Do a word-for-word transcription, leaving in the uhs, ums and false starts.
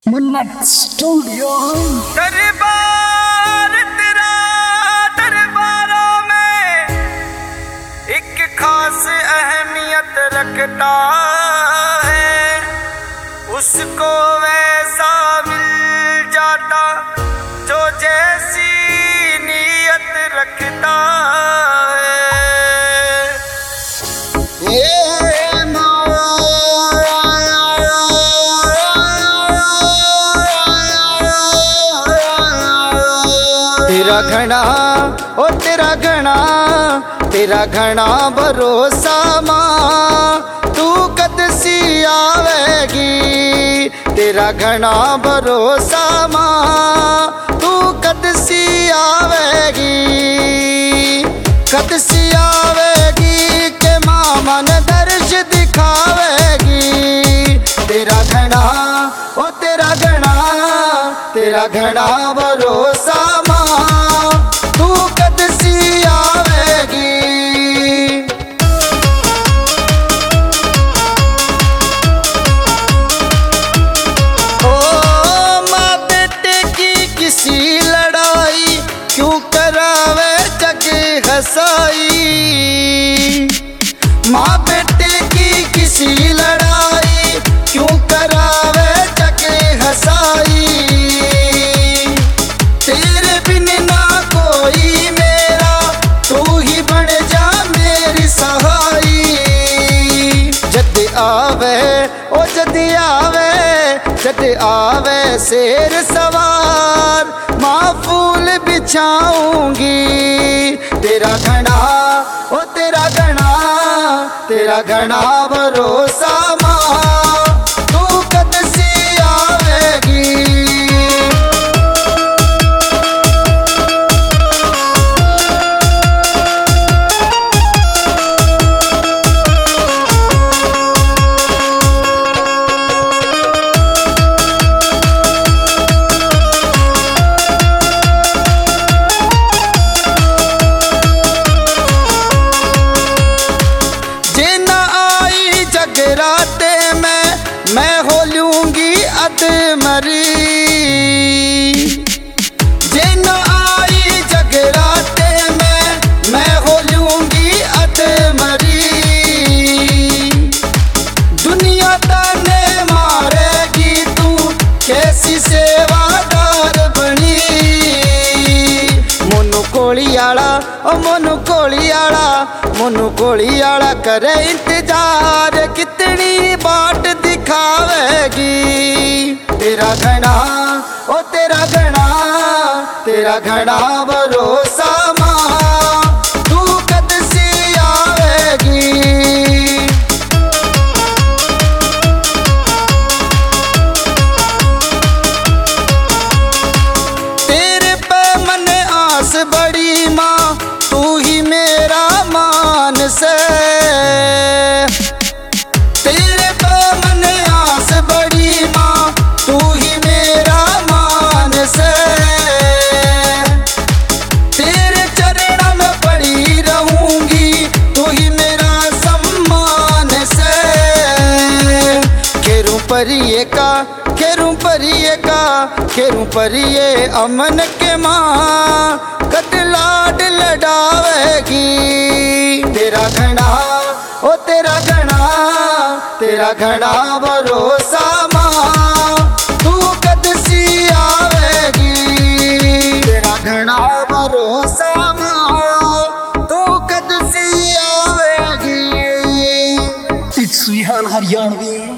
मन्नत स्टूडियो। दरबार तेरा दरबारों में एक खास अहमियत रखता है, उसको वैसा मिल जाता जो जैसी नीयत रखता है। ये तेरा घना ओ तेरा घना तेरा घना भरोसा मां, तू कद सी आवेगी। तेरा घना भरोसा मां, तू कद सी आवेगी। कद सी आवेगी के मां मन दर्श दिखावेगी। तेरा घना ओ तेरा घना तेरा घना भरोसा मां, तू कद सी आवेगी। ओ माँ बेटे की किसी लड़ाई, क्यों करावे जग हसाई। माँ बेटे की किसी लड़ाई, क्यों करावे जग हसाई। तेरे बिन ना कोई मेरा, तू ही बन जा मेरी सहाई। जद आवे ओ जद आवे जद आवे शेर सवार, माँ फूल बिछाऊंगी। तेरा घना ओ तेरा घना तेरा घना भरोसा मां, तू कद सी आवेगी। जगराते में मैं हो लूंगी अधमरी। जे न आई जगराते में मैं हो लूंगी अधमरी। दुनिया ताने मारेगी, तू कैसी सेवादार बनी। मोनू कोली आला ओ मोनू कोली आला मोनू कोली आला करे इंतजार, कितनी बाट दिखावेगी। तेरा घना ओ तेरा घना तेरा घना भरोसा मां, तू कद सी आवेगी। तेरे पे मन आस बड़ी मां, तू ही मेरा मान से। तेरे पे मन आस बड़ी मां, तू ही मेरा मान से। तेरे चरणों में पड़ी रहूंगी, तू ही मेरा सम्मान से। खेरू परिये का खेरू परिये का खेरू परिये अमन के मां, कद लाड लडावेगी। तेरा घना ओ तेरा घना तेरा घना भरोसा मां, तू कद सी आवेगी। तेरा घना भरोसा मां, तू कद सी आवेगी। इट्स विहान हरियाणवी।